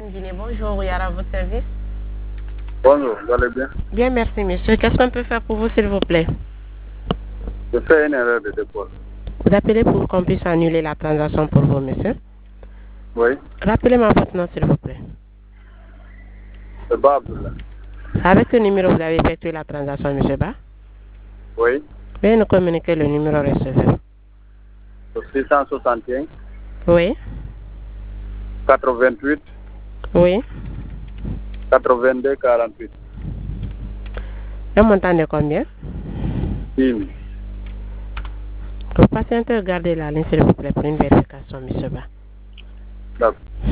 MTN Guinée, bonjour, Yara, à votre service. Bonjour, vous allez bien? Bien, merci, monsieur. Qu'est-ce qu'on peut faire pour vous, s'il vous plaît? Je fais une erreur de dépôt. Vous appelez pour qu'on puisse annuler la transaction pour vous, monsieur? Oui. Rappelez-moi votre nom, s'il vous plaît. C'est Ba Abdullah. Avec ce numéro, vous avez effectué la transaction, monsieur Ba? Oui. Veuillez nous communiquer le numéro receveur. 661 Oui. 88 Oui. 82 48. Un montant de combien? 10 000. Vous patientez, regardez la ligne, s'il vous plaît, pour une vérification, monsieur Ba. D'accord.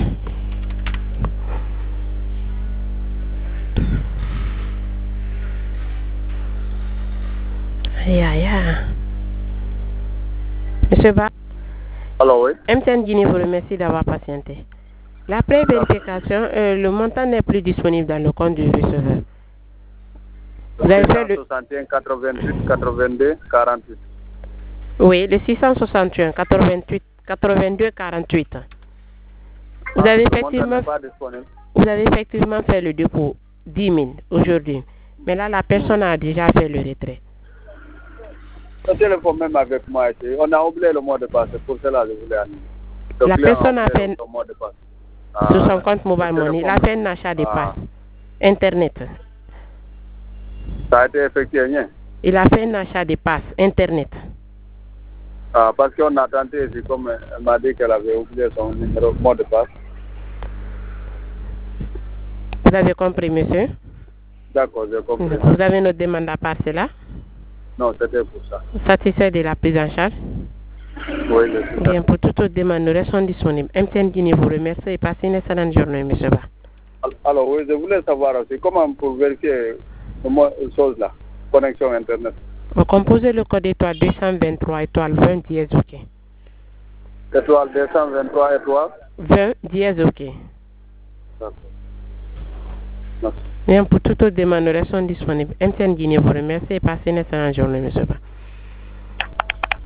Monsieur Ba? Alors, oui. MTN Guinée vous remercie d'avoir patienté. La pré-vérification, le montant n'est plus disponible dans le compte du receveur. Vous avez fait le... 661 88 82 48. Oui, le 661 88 82 48. Vous avez effectivement fait le dépôt 10 000 aujourd'hui. Mais là, la personne a déjà fait le retrait. Le téléphone même avec moi, on a oublié le mot de passe, pour cela je voulais annuler. La personne a fait le mot de passe. sur son compte Mobile Money, il a fait un achat de passe Internet. Ça a été effectué, rien? Il a fait un achat de passe Internet. Parce qu'on a tenté ici, comme elle m'a dit qu'elle avait oublié son numéro, mot de passe. Vous avez compris, monsieur? D'accord, j'ai compris. Vous avez une autre demande à part cela? Non, c'était pour ça. Satisfait de la prise en charge? Oui, je suis. Bien, pour toute autre demande, nous restons disponibles. MTN Guinée vous remercie et passez une excellente journée, monsieur Ba. Alors, oui, je voulais savoir aussi comment pour vérifier ces choses-là, connexion Internet. Vous composez le code étoile 223 étoile 20 dièse OK. Étoile 223 étoile 20 dièse OK. D'accord. Merci. Bien, pour toute autre demande, nous restons disponibles. MTN Guinée vous remercie et passez une excellente journée, monsieur Ba.